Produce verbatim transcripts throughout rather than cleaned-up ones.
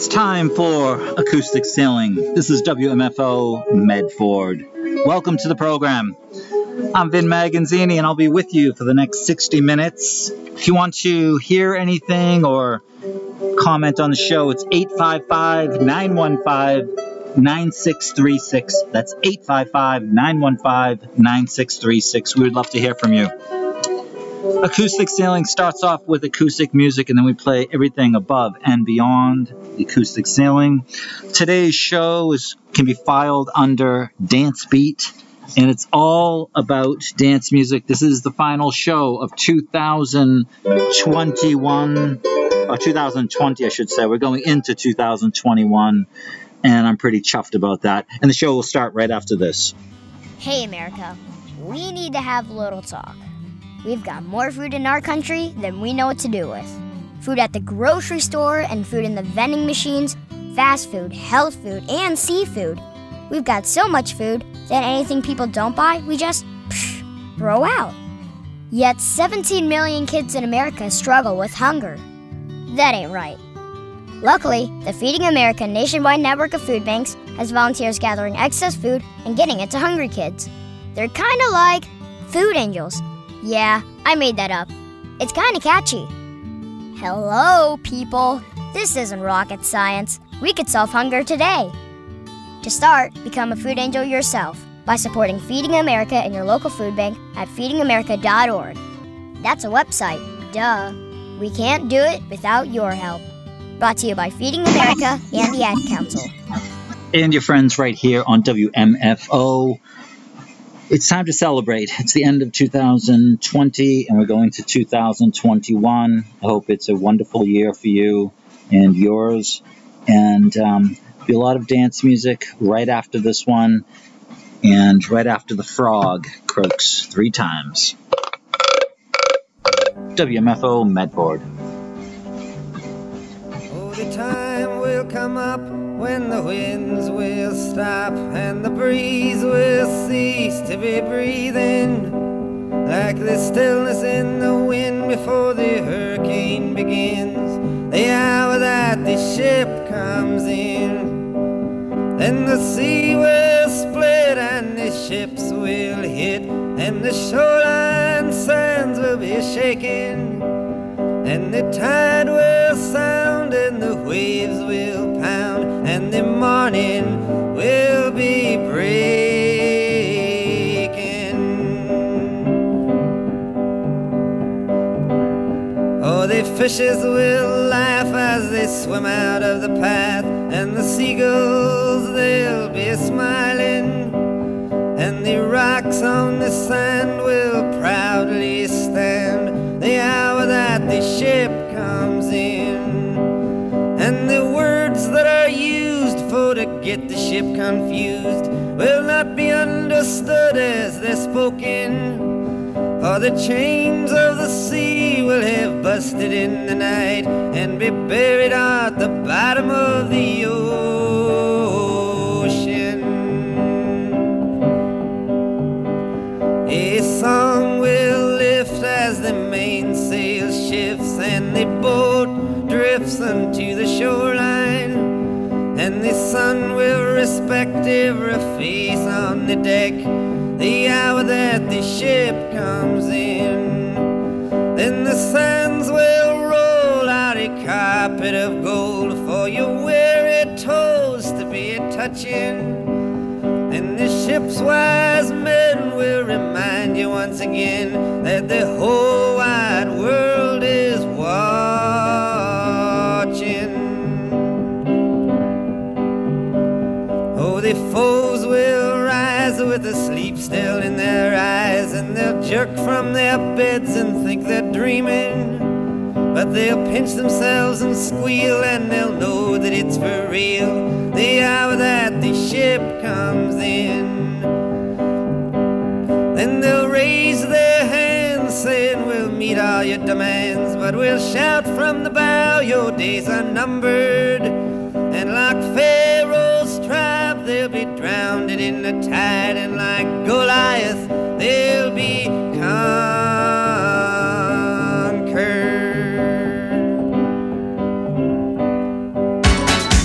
It's time for Acoustic Sailing. This is W M F O Medford. Welcome to the program. I'm Vin Magazzini, and I'll be with you for the next sixty minutes. If you want to hear anything or comment on the show, it's eight five five, nine one five, nine six three six. That's eight five five, nine one five, nine six three six. We would love to hear from you. Acoustic Sailing starts off with acoustic music, and then we play everything above and beyond the acoustic sailing. Today's show is can be filed under Dance Beat, and it's all about dance music. This is the final show of two thousand twenty-one, or two thousand twenty, I should say. We're going into two thousand twenty-one, and I'm pretty chuffed about that. And the show will start right after this. Hey, America, we need to have a little talk. We've got more food in our country than we know what to do with. Food at the grocery store and food in the vending machines, fast food, health food, and seafood. We've got so much food that anything people don't buy, we just psh, throw out. Yet seventeen million kids in America struggle with hunger. That ain't right. Luckily, the Feeding America nationwide network of food banks has volunteers gathering excess food and getting it to hungry kids. They're kind of like food angels. Yeah, I made that up. It's kind of catchy. Hello, people. This isn't rocket science. We could solve hunger today. To start, become a food angel yourself by supporting Feeding America in your local food bank at feeding america dot org. That's a website, duh. We can't do it without your help. Brought to you by Feeding America and the Ad Council. And your friends right here on W M F O. It's time to celebrate. It's the end of two thousand twenty, and we're going to two thousand twenty-one. I hope it's a wonderful year for you and yours. And um, be a lot of dance music right after this one, and right after the frog croaks three times. W M F O Medford. Oh, the time will come up when the winds will stop and the breeze will cease to be breathing, like the stillness in the wind before the hurricane begins, the hour that the ship comes in. Then the sea will split and the ships will hit, and the shoreline sands will be shaking, and the tide will sound and the waves will pound, and the morning will be breaking. Oh, the fishes will laugh as they swim out of the path, and the seagulls, they'll be smiling, and the rocks on the sand will proudly stand, the hour that the ship comes in. And the words that are used for to get the ship confused will not be understood as they're spoken, for the chains of the sea will have busted in the night and be buried at the bottom of the ocean. A song will lift as the mainsail shifts and the boat drifts unto the shoreline, and the sun will respect every face on the deck, the hour that the ship comes in. Then the sands will roll out a carpet of gold for your weary toes to be touching, and the ship's wise men will remind you once again that the whole wide world is watching. Oh, the foes will rise with the sleep still in their eyes, and they'll jerk from their beds and think they're dreaming, but they'll pinch themselves and squeal, and they'll know that it's for real, the hour that the ship comes in. Then they'll raise their hands saying, we'll meet all your demands, but we'll shout from the bow, your days are numbered, and like Pharaoh's tribe they'll be drowned in the tide, and like Goliath they'll be conquered.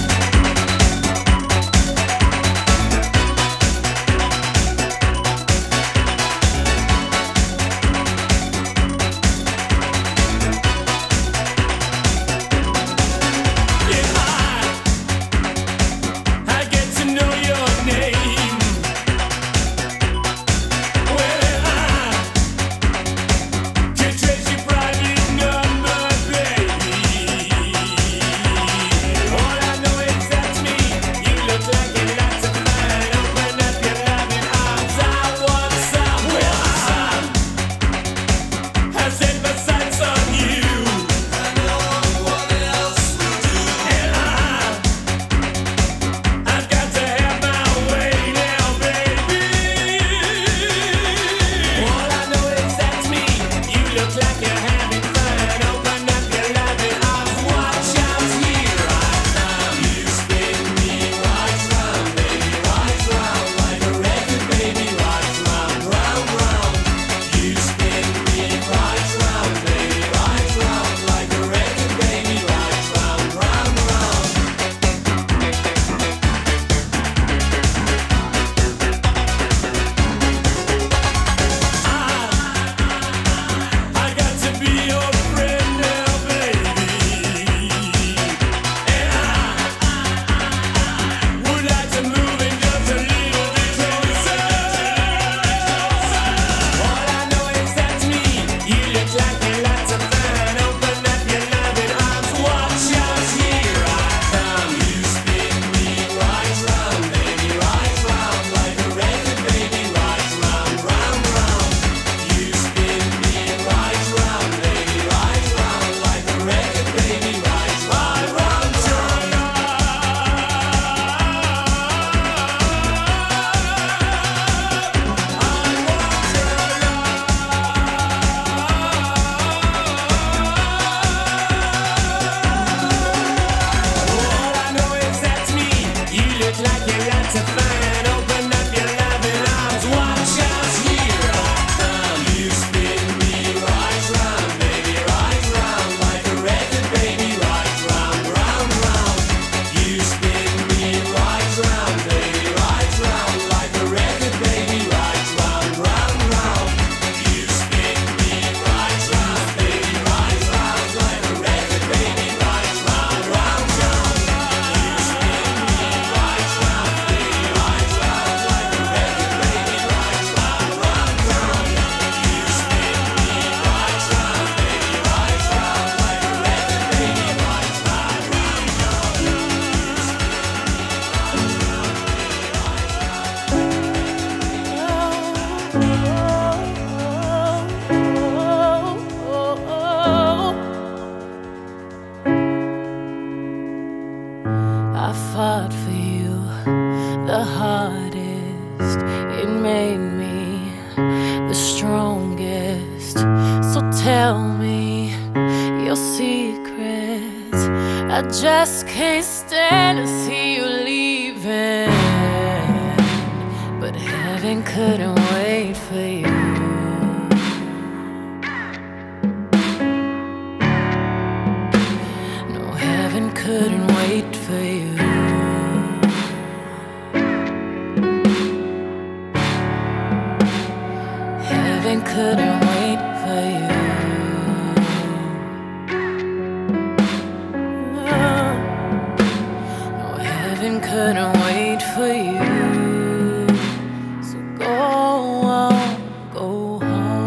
I fought for you the hardest. It made me the strongest. So tell me your secrets. I just can't stand to see you leaving, but heaven couldn't wait for you. No, heaven couldn't wait for you. Heaven couldn't wait for you. No, heaven couldn't wait for you. So go on, go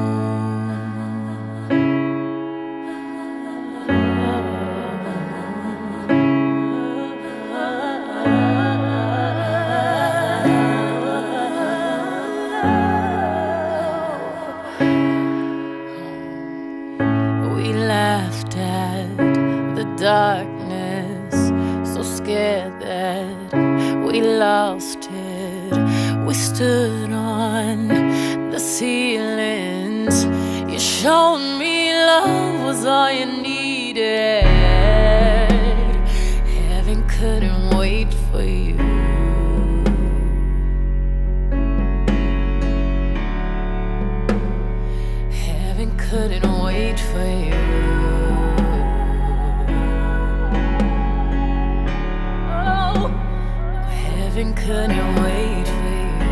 We laughed at the darkness, so scared that we lost it. We stood on the ceilings. You showed me love was all you needed. Heaven couldn't wait for you. Heaven couldn't wait for you. Oh, heaven couldn't wait for you.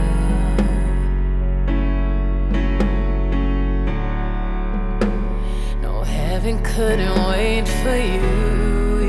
No, heaven couldn't wait for you.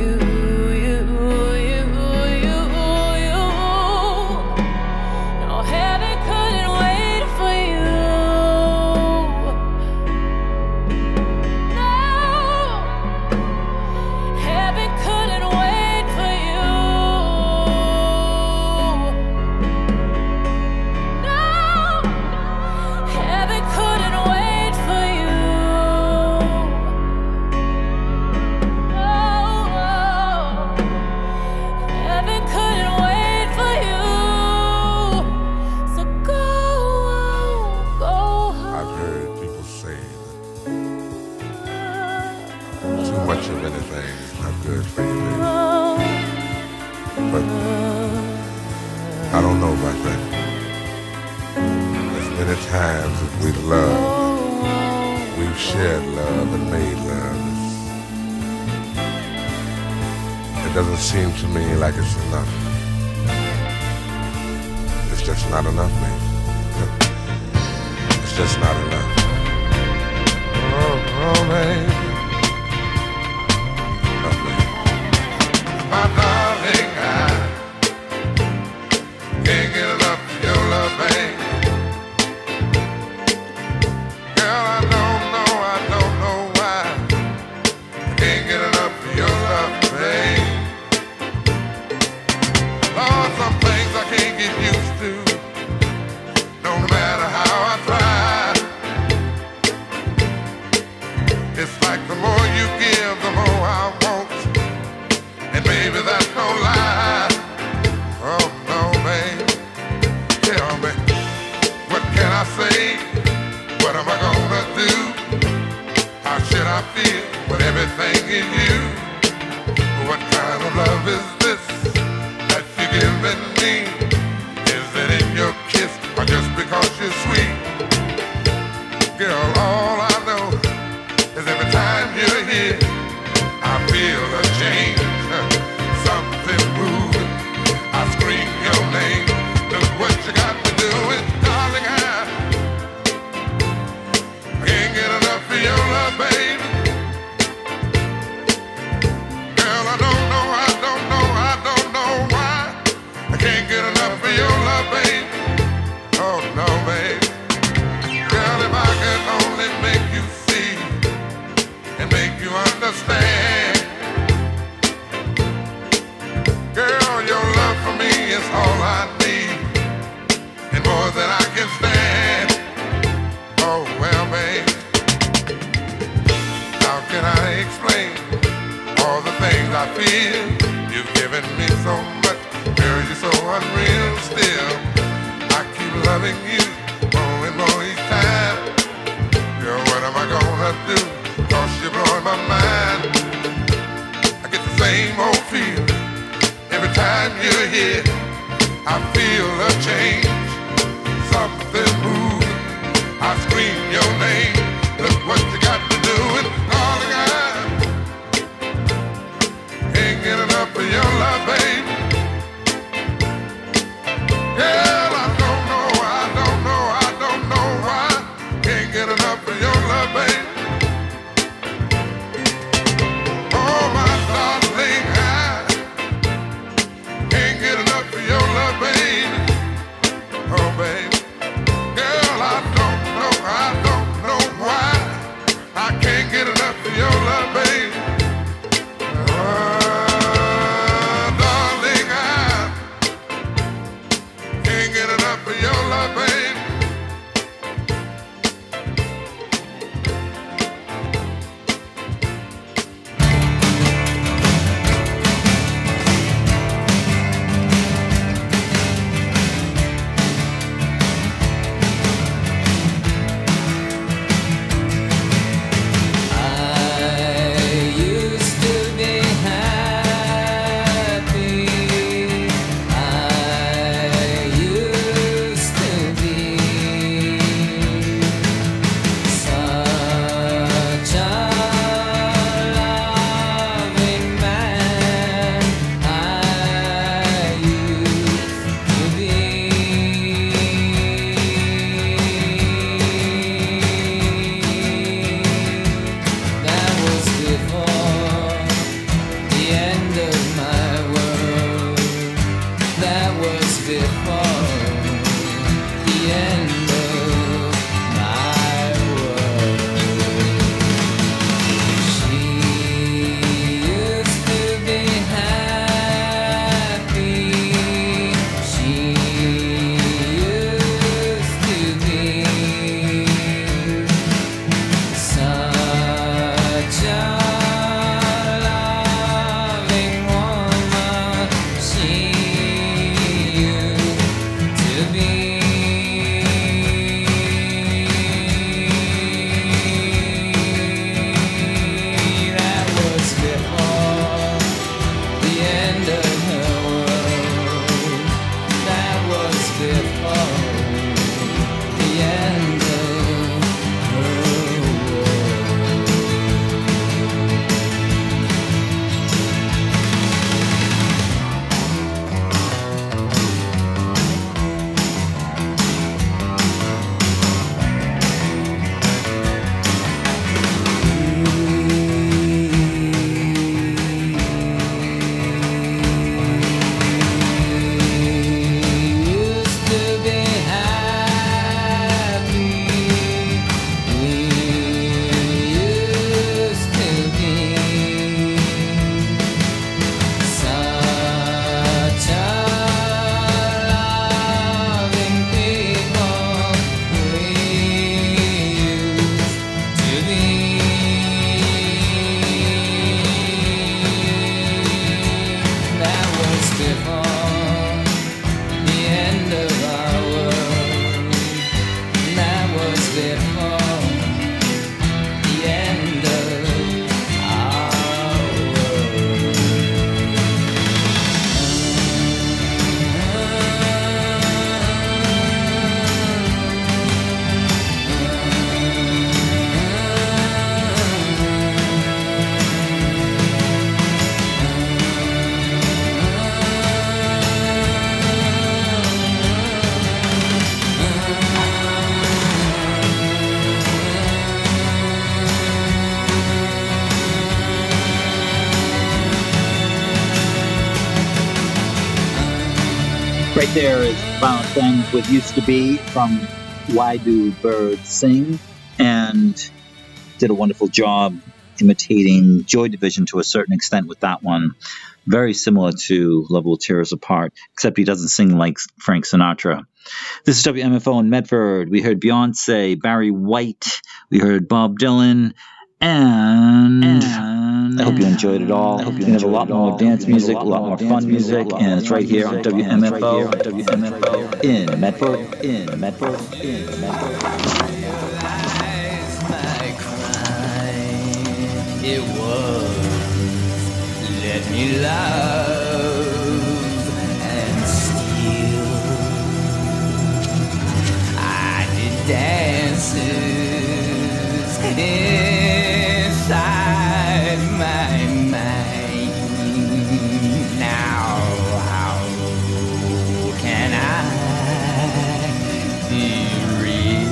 I don't know about that. As many times as we've loved, we've shared love and made love. It doesn't seem to me like it's enough. It's just not enough, man. It's just not enough. Oh, oh, man. Oh, man. My darling, I can't get enough of your love, babe. Girl, I don't know, I don't know why I can't get enough of your love, babe. Lord, some things I can't get used to, no matter how I try. It's like the more you give, the more I want, and baby, that's no lie. Oh no, babe. Tell me, what can I say? What am I gonna do? How should I feel with everything in you? What kind of love is this that you're giving me? Is it in your kiss or just because you're sweet? Girl, all I know is every time you're here, I feel a change, something moving. I scream your name. Look what you got me doing, darling. I can't get enough of your love, baby. Girl, I don't know, I don't know, I don't know why I can't get enough of your love, baby. Oh no, baby. Girl, if I could only make you see and make you understand. Girl, your love for me is all I need, and more than I can stand. Oh, well, babe, how can I explain all the things I feel? You've given giving me so much. Girl, you're so unreal still. I keep loving you more and more each time. Girl, what am I gonna do? Cause you're blowing my mind. I get the same old feeling every time you're here. I feel a change, something moving. I scream your name. Look what you got to do, and darling, I can't get enough of your love, baby. Girl, I don't know, I don't know, I don't know why. Can't get enough of your love, baby. Oh, my darling, I can't get enough of your love, baby. Oh, baby. Girl, I don't know, I don't know why. I can't get enough of your love, baby. Oh, darling, I can't get enough of your love, baby. Right there is Violent Femmes with Used to Be from Why Do Birds Sing, and did a wonderful job imitating Joy Division to a certain extent with that one. Very similar to Love Will Tear Us Apart, except he doesn't sing like Frank Sinatra. This is W M F O in Medford. We heard Beyonce, Barry White, we heard Bob Dylan, and, and I hope you enjoyed it all. I hope you have a lot more dance music, a lot more fun music, and it's right here on W M F O in Medford, in Medford, in Medford. It was let me love and steal. I did dances inside my mind. Now how can I be real?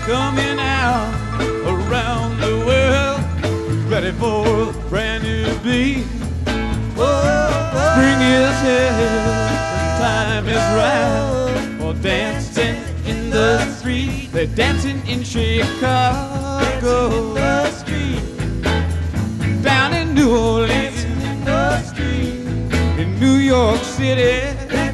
coming out around the world, ready for a brand new beat. Spring is here, time is right for dancing in the street. They're dancing in Chicago, down in New Orleans, in New York City.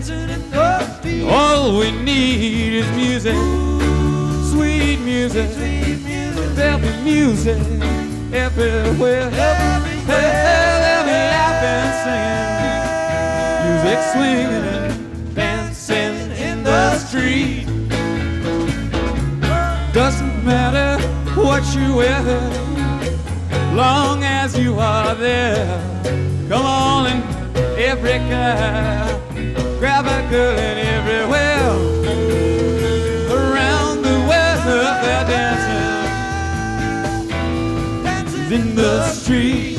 All we need is music, sweet music. There'll be music everywhere. There'll be laughing, singing, music swinging and dancing in the street. Doesn't matter what you wear, long as you are there. Come on in every car, grab a girl in everywhere. Around the world they're dancing, dancing in the street.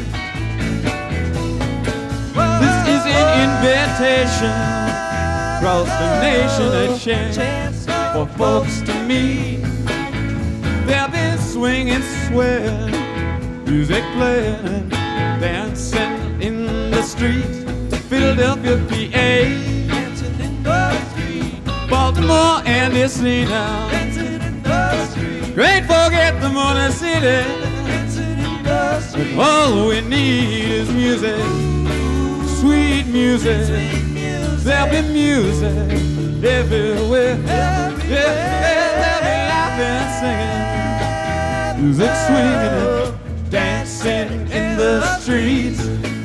This is an invitation across the nation, a chance for folks to meet. They'll be swinging, swaying, music playing and dancing in the street. Philadelphia, P A, dancing in the street. Baltimore and D C now, dancing in the street. Can't forget the Motor City, dancing in the street. But all we need is music, sweet music. There'll be music everywhere. Yeah, they'll be laughing, singing, music swinging and dancing in the streets.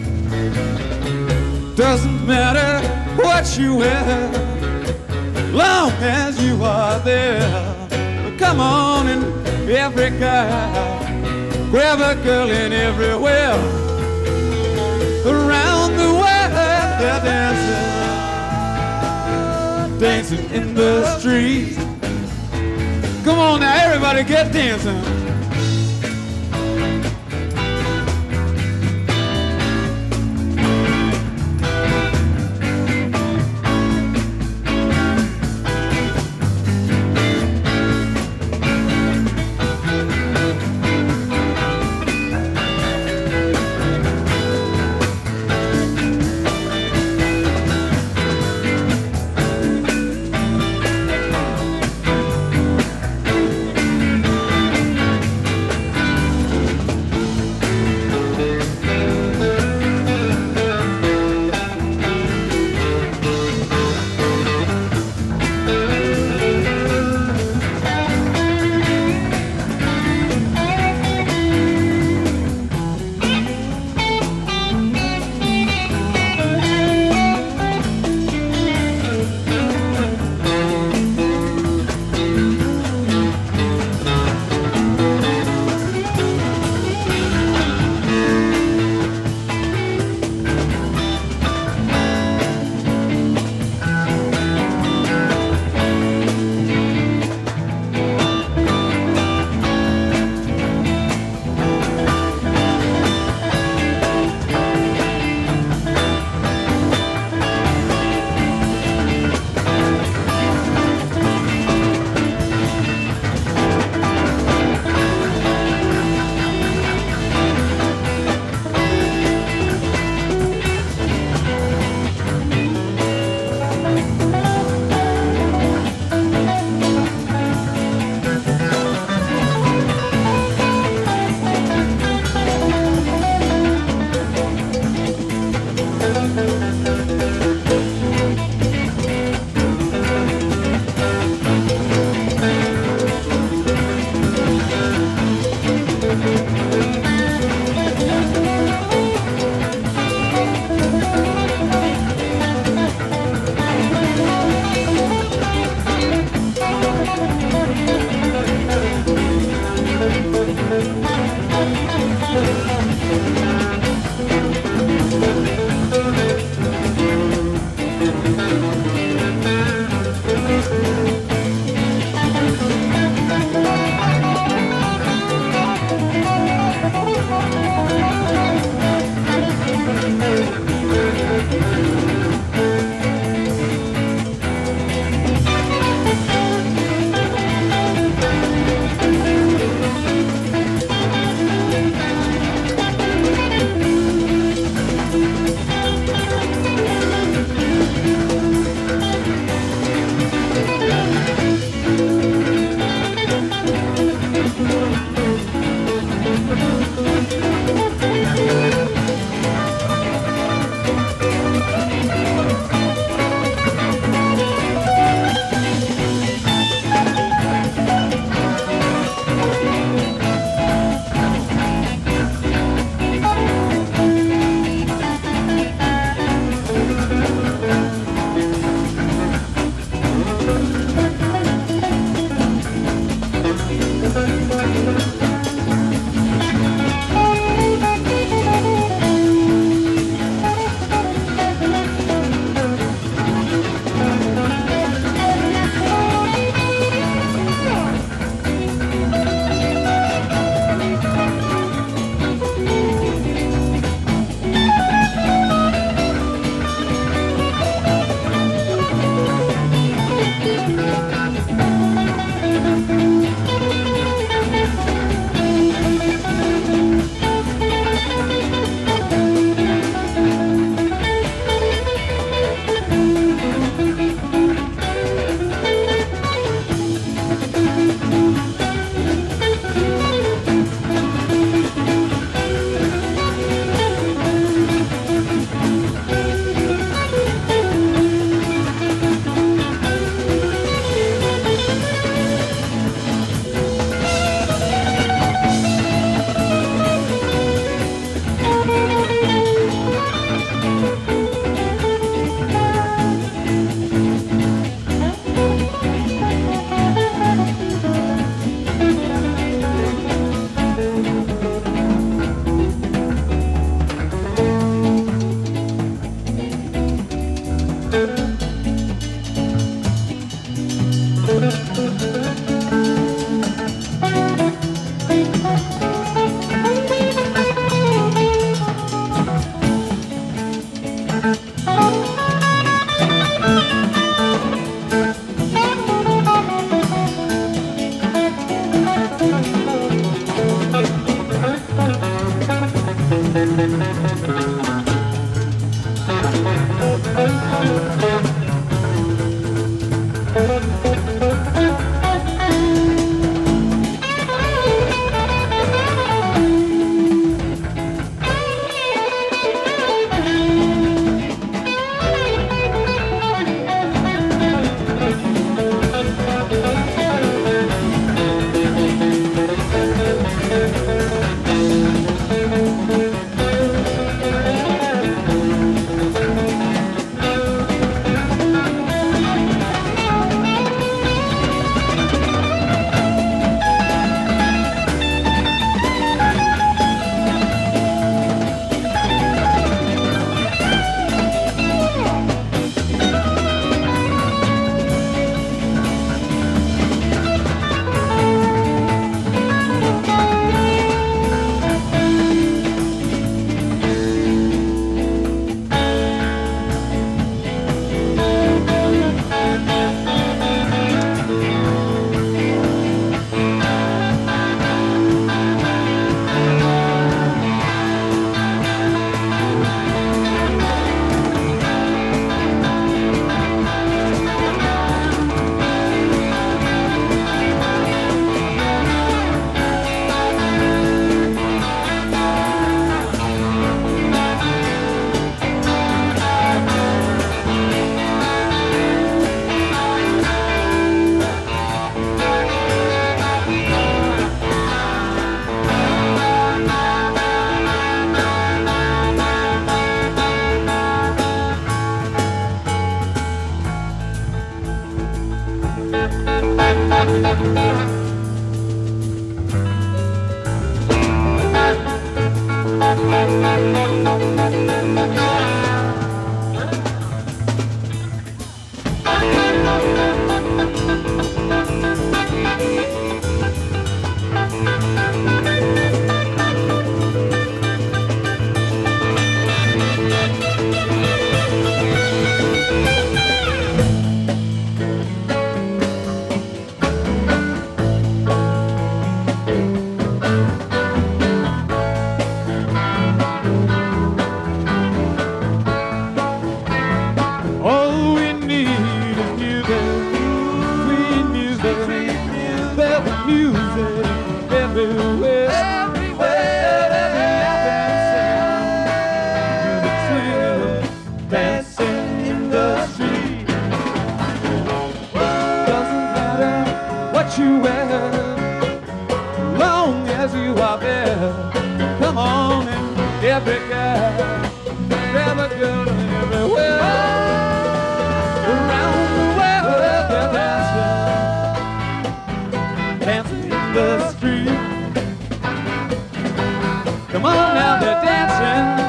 Doesn't matter what you wear, long as you are there. Come on in every car, grab a girl in everywhere. Around the world they're dancing, dancing in the street. Come on now, everybody get dancing. All we need is music, sweet music, velvet music, everywhere, everywhere, every happy sound, music swinging, dancing in the street. Doesn't matter what you wear, long as you are there. Come on and every guy, every girl, everywhere. Around the world they're dancing, dancing in the street. Come on now, they're dancing,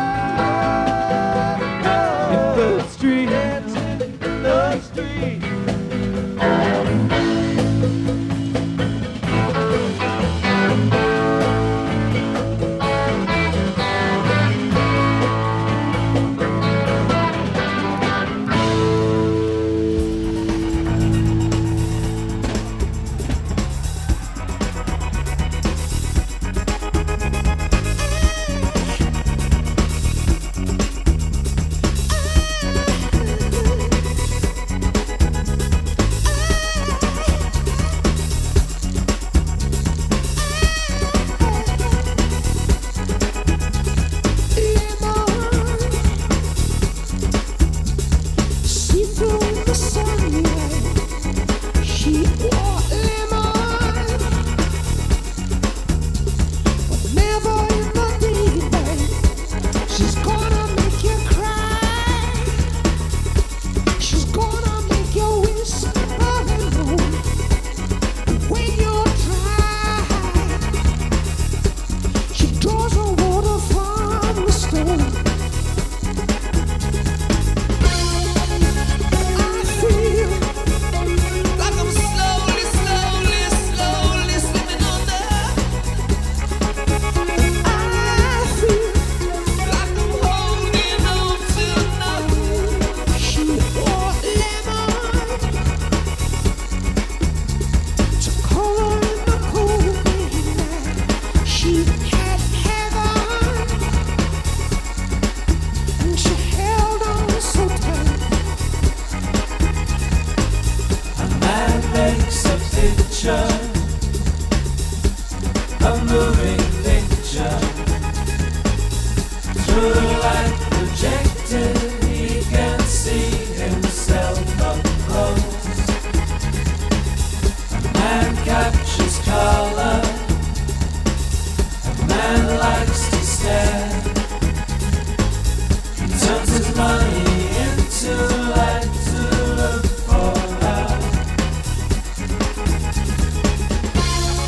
dancing in the street, dancing in the street.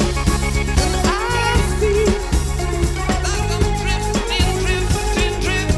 Drifting, drifting, drifting.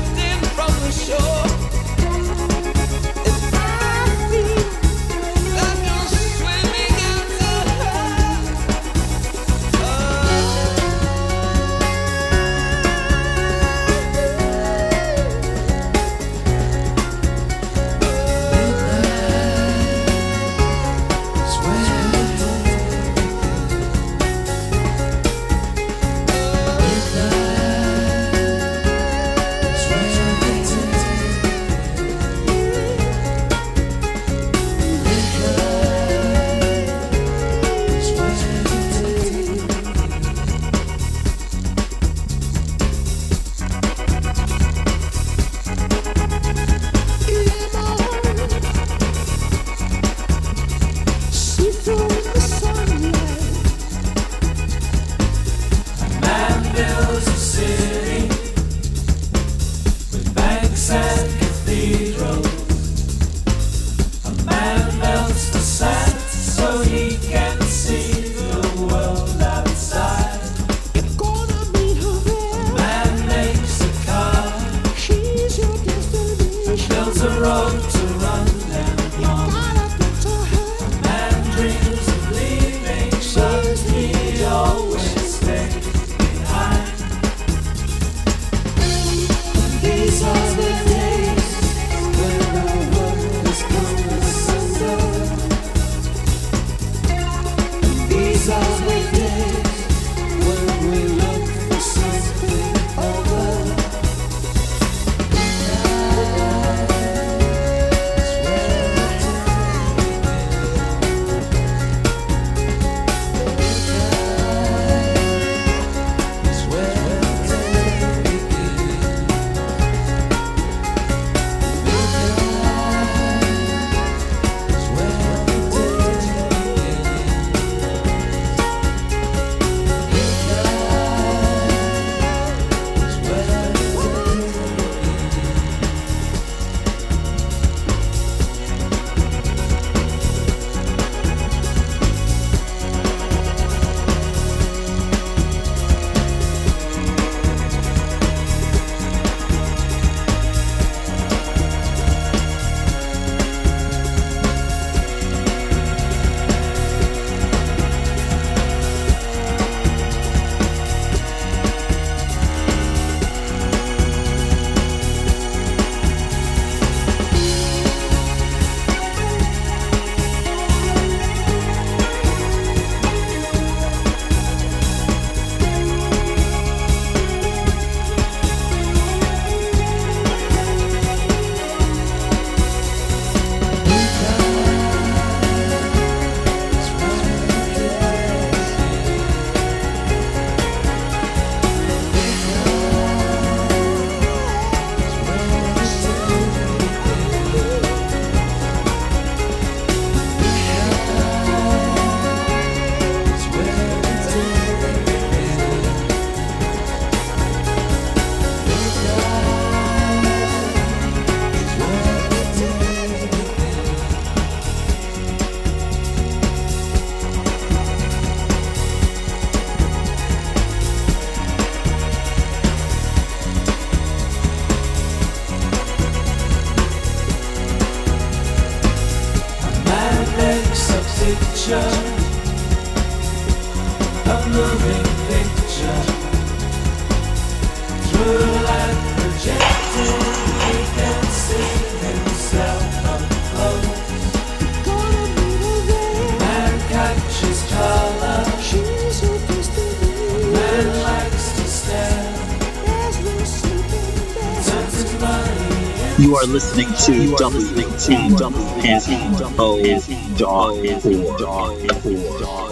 moving picture. Through the light projected, he can see himself up close. Man catches color. Man likes to stare. Turns his money. You are listening to W M F O dot org.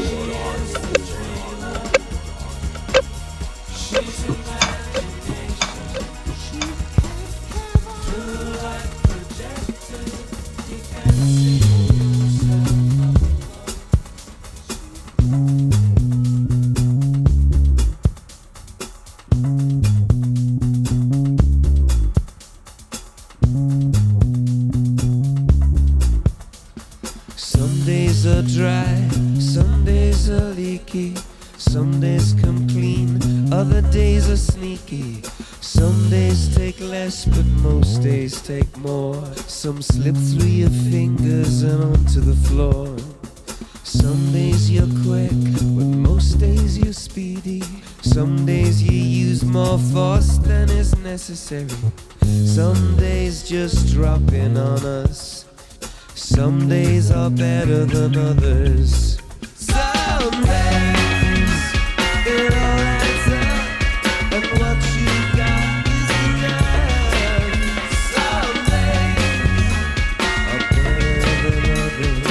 Some days are dry, some days are leaky. Some days come clean, other days are sneaky. Some days take less, but most days take more. Some slip through your fingers and onto the floor. Some days you're quick, but most days you're speedy. Some days you use more force than is necessary. Some days just drop in on us. Some days are better than others. Some days it all adds up, and what you got is enough. Some days are better than others.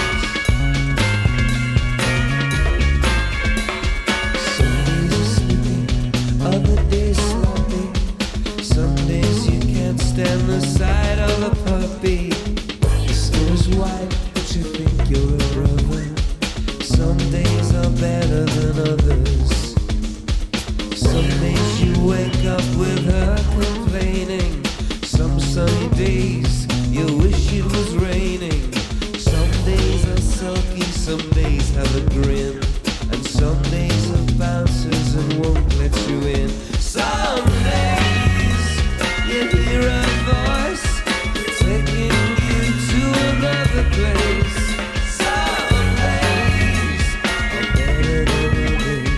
Some days are sleepy, other days sloppy. Some days you can't stand the sight of a puppy. Is white, but you think you're a brother. Some days are better than others. Some days you wake up with her complaining. Some sunny days you wish it was raining. Some days are sulky, some days have a grin. And some days are bouncers and won't let you in. Some days you hear a voice taking another place. Some days are better than others.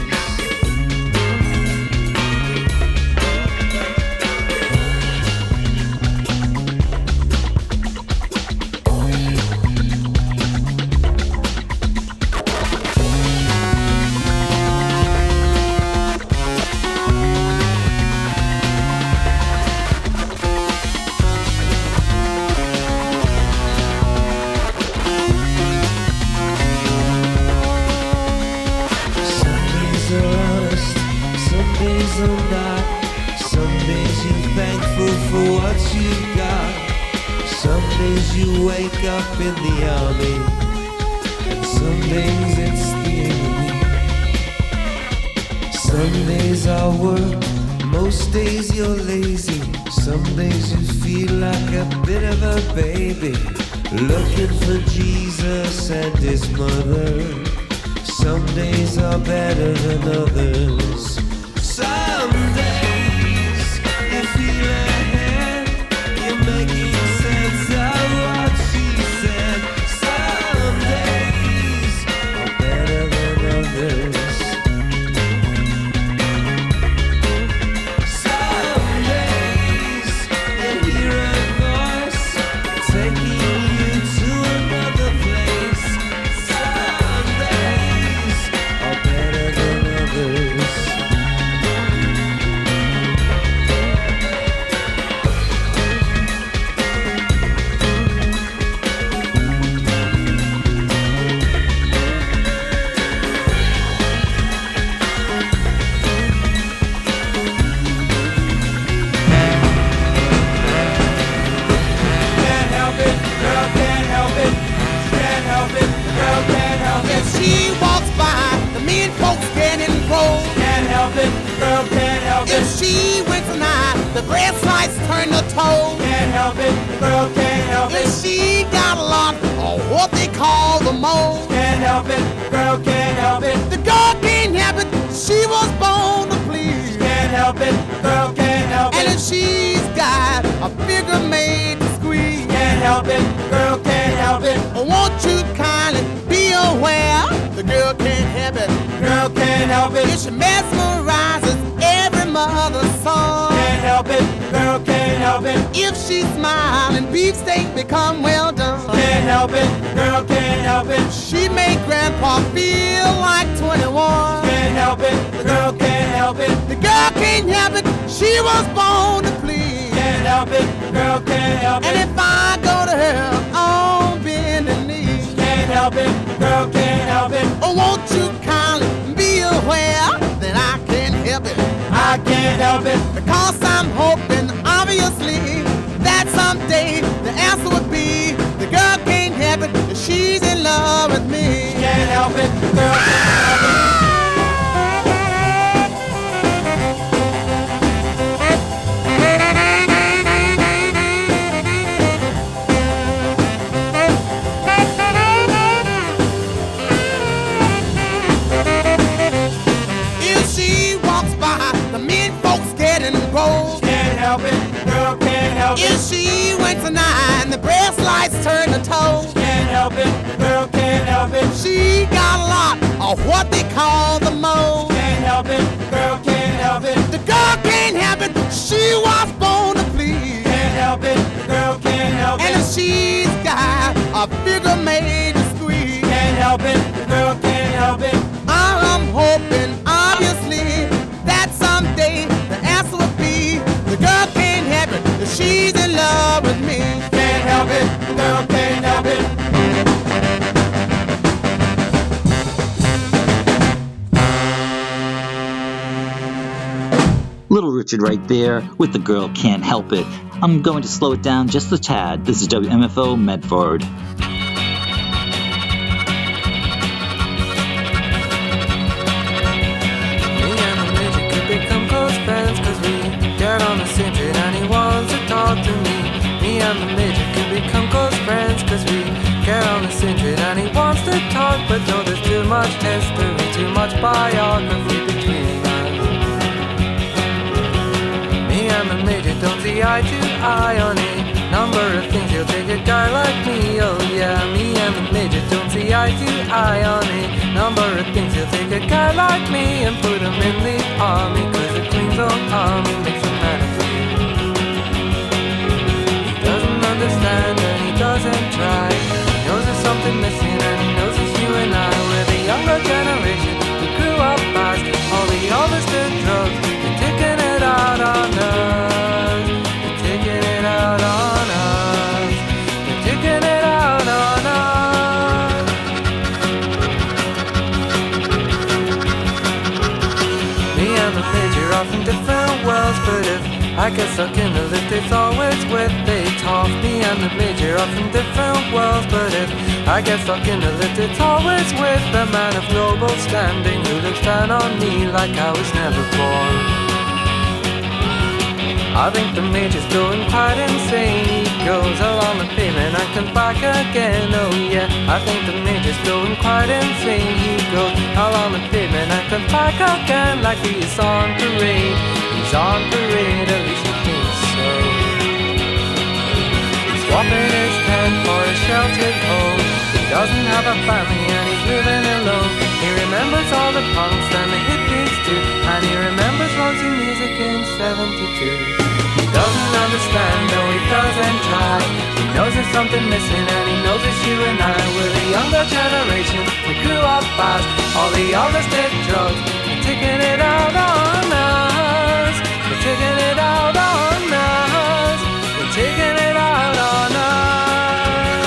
Some days you're thankful for what you've got. Some days you wake up in the army, and some days it's the enemy. Some days I work, most days you're lazy. Some days you feel like a bit of a baby, looking for Jesus and his mother. Some days are better than others. Some days you feel ahead, you're making sense of what she said. Some days are better than others. Some days you hear a voice taking you to another place. Some days are better than others. If she winks an eye, the grass lights turn to toes. Can't help it, the girl can't help it. If she got a lot of what they call the moles. Can't help it, the girl can't help it. The girl can't help it, she was born to please. Can't help it, the girl can't help it. And if she's got a figure made to squeeze. Can't help it, the girl can't help it. Won't you kindly be aware, the girl can't help it, the girl can't help it. She mesmerizes every mother's son. Can't help it, girl can't help it. If she smile and beefsteak become well done. Can't help it, girl can't help it. She make grandpa feel like twenty-one. Can't help it, the girl can't help it. The girl can't help it, she was born to please. Can't help it, the girl can't help it. And if I go to her on bending knees. Can't help it, the girl can't help it. Oh, won't you kindly be aware that I can't help it? I can't help it because I'm hoping, obviously, that someday the answer would be the girl can't help it if she's in love with me. She can't help it, the girl can't help it. If she went tonight and the breast lights turn to toes. Can't help it, the girl can't help it. She got a lot of what they call the moles. Can't help it, the girl can't help it. The girl can't help it, she was born to please. Can't help it, the girl can't help it. And if she's got a figure made to squeeze. Can't help it, the girl can't help it. I'm hoping, obviously, that someday the answer will be the girl can't help it if she's in love with me. Can't help it, the girl can't help it. Little Richard right there with The Girl Can't Help It. I'm going to slow it down just a tad. This is W M F O Medford. To me, me and the midget can become close friends, cause we get on the syndicate and he wants to talk, but no, there's too much history, too much biography between us. Me and the midget don't see eye to eye on a number of things. He'll take a guy like me, oh yeah. Me and the midget don't see eye to eye on a number of things. He'll take a guy like me and put him in the army, cause the Queen's own army makes him man of free. Understand and he doesn't try. He knows there's something missing and he knows it's you and I. We're the younger generation who grew up fast. All the others did drugs, they're taking it out on us. They're taking it out on us. They're taking it out on us. Me and the midget are from different worlds, but if I get stuck in the lift, it's always with they talk. Me and the midget are from different worlds, but if I get stuck in the lift, it's always with the man of noble standing who looks down on me like I was never born. I think the midget's going quite insane. He goes along the pavement and comes back again, oh yeah. I think the midget's going quite insane. He goes along the pavement and comes back again like he's on parade. He's on parade, at least he thinks so. He's swapping his tent for a sheltered home. He doesn't have a family and he's living alone. He remembers all the punks and the hippies too, and he remembers Roxy music in seventy-two. He doesn't understand, no he doesn't try. He knows there's something missing and he knows it's you and I. We're the younger generation, we grew up fast. All the others did drugs, they're taking it out on us. They're taking it out on us. They're taking it out on us.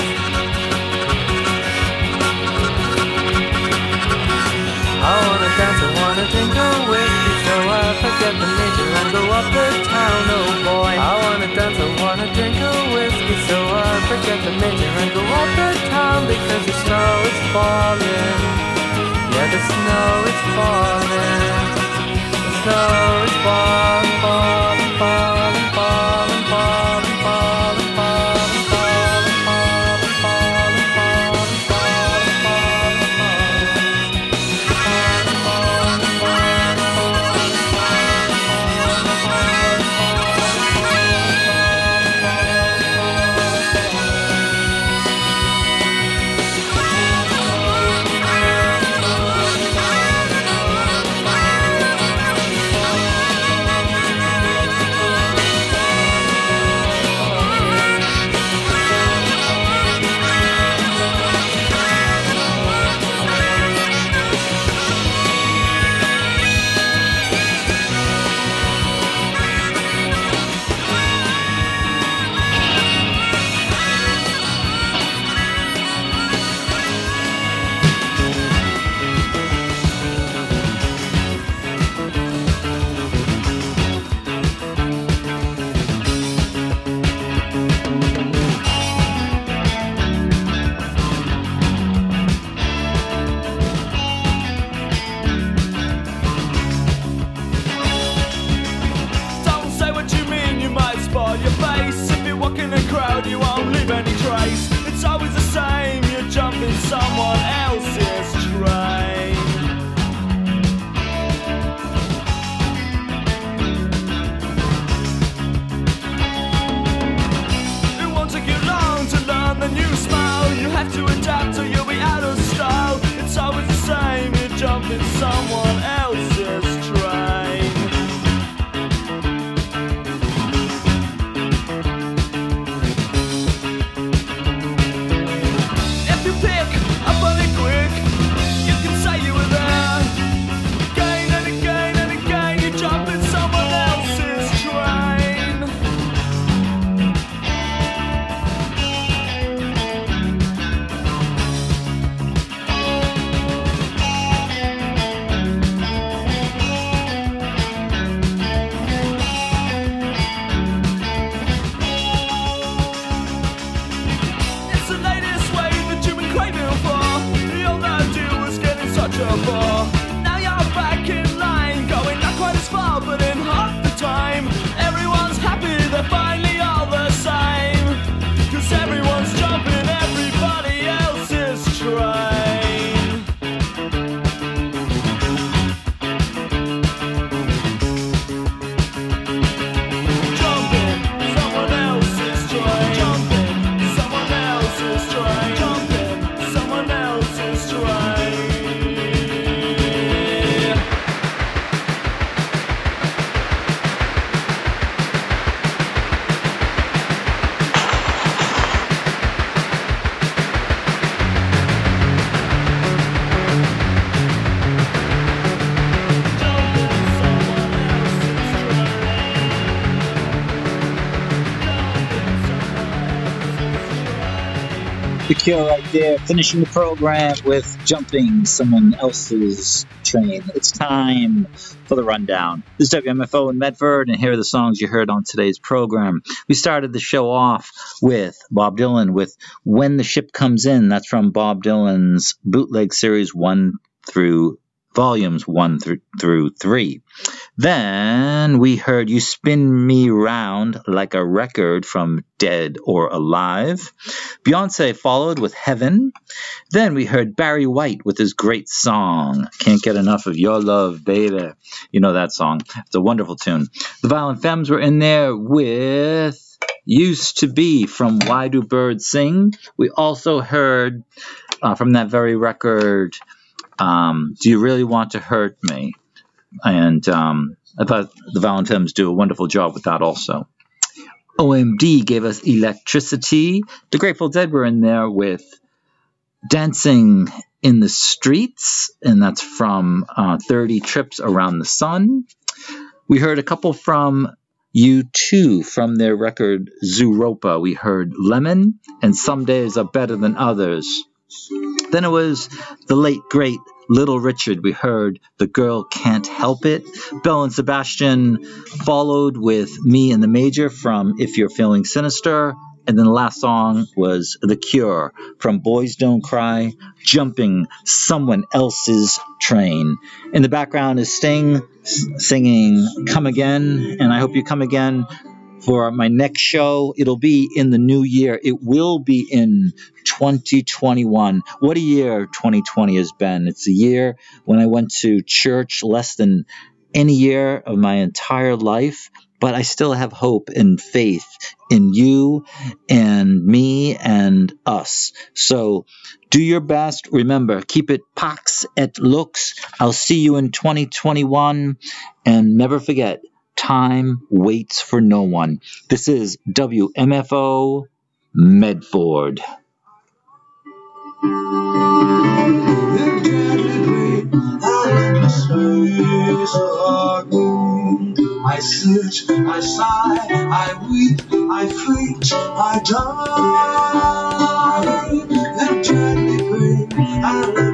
I wanna dance, I wanna drink a whiskey, so I forget the nature and go up the town, oh boy. I wanna dance, I wanna drink a whiskey, so I forget the nature and go up the town, because the snow is falling. Yeah, the snow is falling. The snow is falling, falling, falling, falling, falling, falling, falling, falling, falling, falling, falling, falling, falling, falling, crowd, you won't leave any trace. It's always the same, you're jumping someone else's train. It won't take you long to learn the new smile. You have to adapt or you'll be out of style. It's always the same, you're jumping someone else's train. If you pick up on it quick, you can say you were there. Again and again and again, you're jumping someone else's train. It's the latest wave that you've been craving for. The old idea was getting such a bore. Now you're back in line, going not quite as far, but in half the time. Everyone's happy, they're finally all the same. Cause everyone's jumping everybody else's train. Jumping someone else's train. Jumping someone else's train. Jumping someone else's train. The Cure right there, finishing the program with Jumping Someone Else's Train. It's time for the rundown. This is W M F O in Medford, and here are the songs you heard on today's program. We started the show off with Bob Dylan with When the Ship Comes In. That's from Bob Dylan's bootleg series one through volumes one through, through three. Then we heard You Spin Me Round Like a Record from Dead or Alive. Beyonce followed with Heaven. Then we heard Barry White with his great song, Can't Get Enough of Your Love, Baby. You know that song. It's a wonderful tune. The Violent Femmes were in there with Used to Be from Why Do Birds Sing. We also heard uh, from that very record, um, Do You Really Want to Hurt Me? And um, I thought the Violent Femmes do a wonderful job with that also. O M D gave us Electricity. The Grateful Dead were in there with Dancing in the Streets, and that's from uh, thirty Trips Around the Sun. We heard a couple from U two from their record Zooropa. We heard Lemon and Some Days Are Better Than Others. Then it was the late, great Little Richard. We heard The Girl Can't Help It. Belle and Sebastian followed with Me and the Major from If You're Feeling Sinister. And then the last song was The Cure from Boys Don't Cry, Jumping Someone Else's Train. In the background is Sting singing Come Again, and I hope you come again for my next show. It'll be in the new year. It will be in twenty twenty-one. What a year twenty twenty has been. It's a year when I went to church less than any year of my entire life, but I still have hope and faith in you and me and us. So do your best. Remember, keep it pax et lux. I'll see you in twenty twenty-one, and never forget, time waits for no one. This is W M F O Medford. I search, I sigh, I weep, I preach, I die. They're trying to bring, I